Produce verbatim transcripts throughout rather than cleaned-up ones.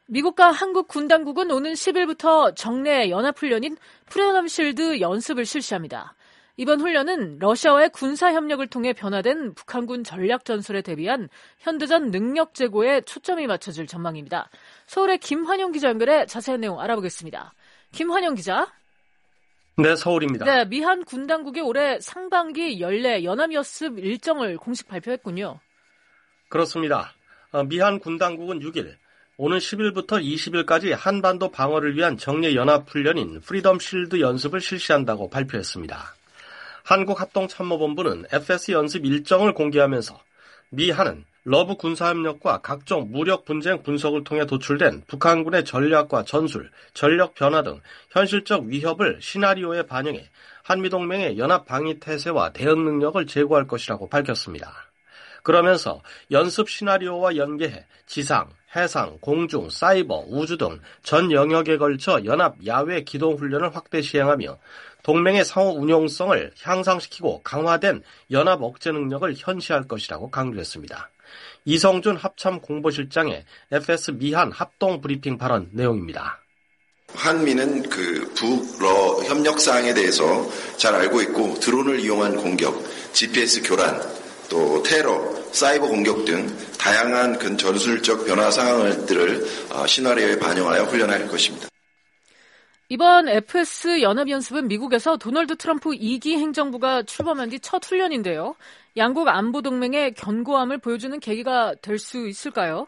미국과 한국 군 당국은 오는 십 일부터 정례 연합훈련인 프리덤 실드 연습을 실시합니다. 이번 훈련은 러시아와의 군사협력을 통해 변화된 북한군 전략전술에 대비한 현대전 능력 제고에 초점이 맞춰질 전망입니다. 서울의 김환영 기자 연결해 자세한 내용 알아보겠습니다. 김환영 기자. 네, 서울입니다. 네, 미한 군 당국이 올해 상반기 연례 연합연습 일정을 공식 발표했군요. 그렇습니다. 미한 군 당국은 육 일, 오는 십 일부터 이십 일까지 한반도 방어를 위한 정례 연합훈련인 프리덤 실드 연습을 실시한다고 발표했습니다. 한국합동참모본부는 에프에스 연습 일정을 공개하면서 미한은 러브 군사협력과 각종 무력 분쟁 분석을 통해 도출된 북한군의 전략과 전술, 전력 변화 등 현실적 위협을 시나리오에 반영해 한미동맹의 연합 방위 태세와 대응 능력을 제고할 것이라고 밝혔습니다. 그러면서 연습 시나리오와 연계해 지상, 해상, 공중, 사이버, 우주 등 전 영역에 걸쳐 연합 야외 기동 훈련을 확대 시행하며 동맹의 상호 운용성을 향상시키고 강화된 연합 억제 능력을 현시할 것이라고 강조했습니다. 이성준 합참 공보실장의 에프에스 미한 합동 브리핑 발언 내용입니다. 한미는 그 북러 협력사항에 대해서 잘 알고 있고 드론을 이용한 공격, 지피에스 교란, 또 테러, 사이버 공격 등 다양한 그 전술적 변화 상황들을 시나리오에 반영하여 훈련할 것입니다. 이번 에프에스 연합연습은 미국에서 도널드 트럼프 이 기 행정부가 출범한 뒤 첫 훈련인데요. 양국 안보동맹의 견고함을 보여주는 계기가 될 수 있을까요?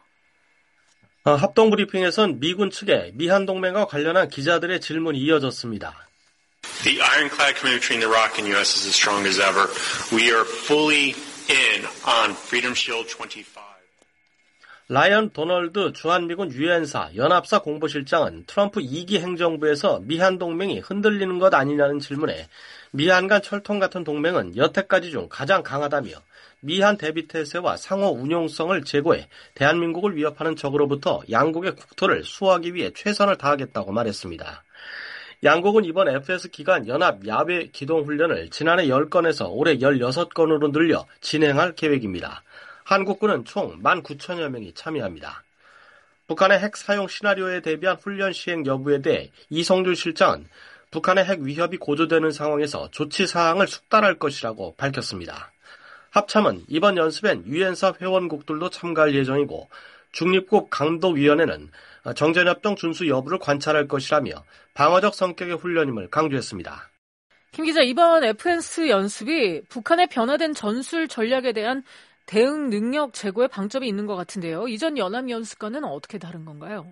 합동브리핑에선 미군 측에 미한동맹과 관련한 기자들의 질문이 이어졌습니다. The ironclad commitment between Iraq and U S is as strong as ever. We are fully in on Freedom Shield 이십오. 라이언 도널드 주한미군 유엔사 연합사 공보실장은 트럼프 이 기 행정부에서 미한 동맹이 흔들리는 것 아니냐는 질문에 미한 간 철통 같은 동맹은 여태까지 중 가장 강하다며 미한 대비태세와 상호 운용성을 제고해 대한민국을 위협하는 적으로부터 양국의 국토를 수호하기 위해 최선을 다하겠다고 말했습니다. 양국은 이번 에프에스 기간 연합 야외 기동훈련을 지난해 열 건에서 올해 열여섯 건으로 늘려 진행할 계획입니다. 한국군은 총 만 구천여 명이 참여합니다. 북한의 핵 사용 시나리오에 대비한 훈련 시행 여부에 대해 이성준 실장은 북한의 핵 위협이 고조되는 상황에서 조치 사항을 숙달할 것이라고 밝혔습니다. 합참은 이번 연습엔 유엔사 회원국들도 참가할 예정이고 중립국 감독위원회는 정전협정 준수 여부를 관찰할 것이라며 방어적 성격의 훈련임을 강조했습니다. 김 기자, 이번 에프에스 연습이 북한의 변화된 전술 전략에 대한 대응 능력 제고에 방점이 있는 것 같은데요. 이전 연합연습과는 어떻게 다른 건가요?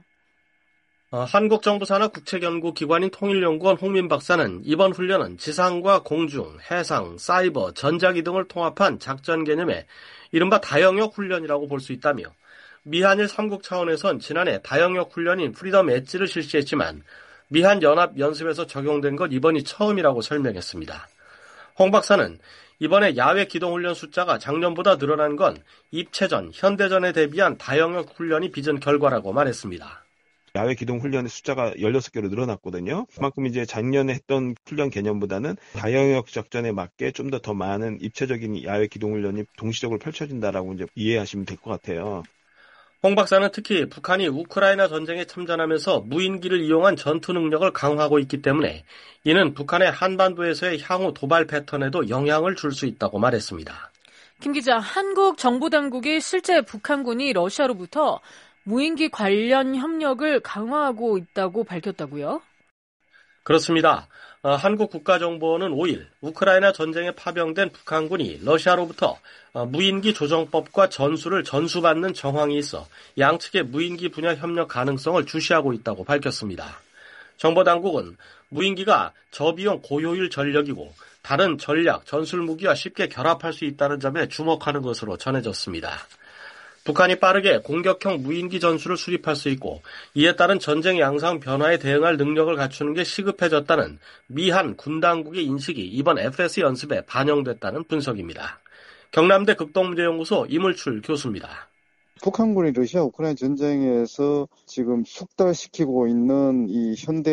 어, 한국 정부 산하 국책연구기관인 통일연구원 홍민 박사는 이번 훈련은 지상과 공중, 해상, 사이버, 전자기 등을 통합한 작전 개념의 이른바 다영역 훈련이라고 볼 수 있다며 미한일 삼국 차원에선 지난해 다영역 훈련인 프리덤 엣지를 실시했지만 미한 연합 연습에서 적용된 건 이번이 처음이라고 설명했습니다. 홍 박사는 이번에 야외 기동훈련 숫자가 작년보다 늘어난 건 입체전, 현대전에 대비한 다영역 훈련이 빚은 결과라고 말했습니다. 야외 기동 훈련의 숫자가 열여섯 개로 늘어났거든요. 그만큼 이제 작년에 했던 훈련 개념보다는 다영역 작전에 맞게 좀 더 더 많은 입체적인 야외 기동 훈련이 동시적으로 펼쳐진다라고 이제 이해하시면 될 것 같아요. 홍 박사는 특히 북한이 우크라이나 전쟁에 참전하면서 무인기를 이용한 전투 능력을 강화하고 있기 때문에 이는 북한의 한반도에서의 향후 도발 패턴에도 영향을 줄 수 있다고 말했습니다. 김 기자, 한국 정보당국이 실제 북한군이 러시아로부터 무인기 관련 협력을 강화하고 있다고 밝혔다고요? 그렇습니다. 어, 한국 국가정보원은 오 일 우크라이나 전쟁에 파병된 북한군이 러시아로부터 어, 무인기 조정법과 전술을 전수받는 정황이 있어 양측의 무인기 분야 협력 가능성을 주시하고 있다고 밝혔습니다. 정보당국은 무인기가 저비용 고효율 전력이고 다른 전략, 전술 무기와 쉽게 결합할 수 있다는 점에 주목하는 것으로 전해졌습니다. 북한이 빠르게 공격형 무인기 전술을 수립할 수 있고 이에 따른 전쟁 양상 변화에 대응할 능력을 갖추는 게 시급해졌다는 미한 군당국의 인식이 이번 에프에스 연습에 반영됐다는 분석입니다. 경남대 극동문제연구소 이물출 교수입니다. 북한군이 러시아 우크라이나 전쟁에서 지금 숙달시키고 있는 이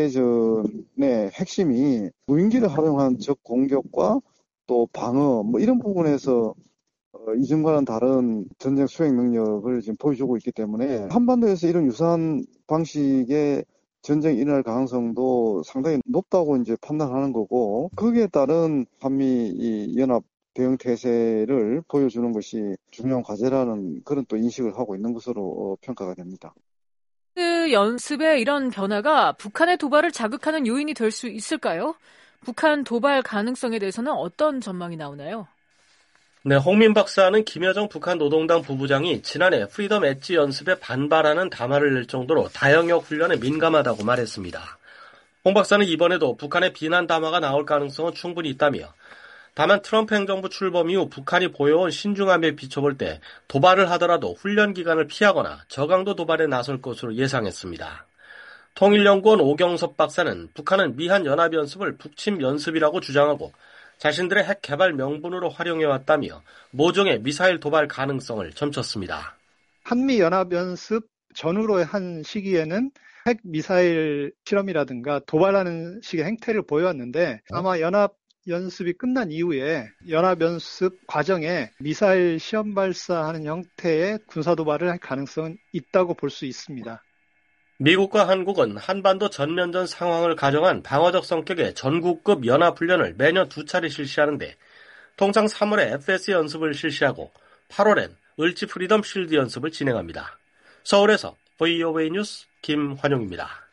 현대전의 핵심이 무인기를 활용한 적 공격과 또 방어 뭐 이런 부분에서 이전과는 다른 전쟁 수행 능력을 지금 보여주고 있기 때문에 한반도에서 이런 유사한 방식의 전쟁이 일어날 가능성도 상당히 높다고 이제 판단하는 거고, 거기에 따른 한미 이 연합 대응 태세를 보여주는 것이 중요한 과제라는 그런 또 인식을 하고 있는 것으로 평가가 됩니다. 그 연습의 이런 변화가 북한의 도발을 자극하는 요인이 될 수 있을까요? 북한 도발 가능성에 대해서는 어떤 전망이 나오나요? 네, 홍민 박사는 김여정 북한 노동당 부부장이 지난해 프리덤 엣지 연습에 반발하는 담화를 낼 정도로 다영역 훈련에 민감하다고 말했습니다. 홍 박사는 이번에도 북한의 비난 담화가 나올 가능성은 충분히 있다며, 다만 트럼프 행정부 출범 이후 북한이 보여온 신중함에 비춰볼 때 도발을 하더라도 훈련 기간을 피하거나 저강도 도발에 나설 것으로 예상했습니다. 통일연구원 오경섭 박사는 북한은 미한 연합연습을 북침 연습이라고 주장하고 자신들의 핵 개발 명분으로 활용해왔다며 모종의 미사일 도발 가능성을 점쳤습니다. 한미연합연습 전후로 한 시기에는 핵 미사일 실험이라든가 도발하는 식의 행태를 보여왔는데, 아마 연합연습이 끝난 이후에 연합연습 과정에 미사일 시험 발사하는 형태의 군사도발을 할 가능성은 있다고 볼 수 있습니다. 미국과 한국은 한반도 전면전 상황을 가정한 방어적 성격의 전국급 연합훈련을 매년 두 차례 실시하는데, 통상 삼월에 에프에스 연습을 실시하고 팔월엔 을지 프리덤 실드 연습을 진행합니다. 서울에서 브이오에이 뉴스 김환용입니다.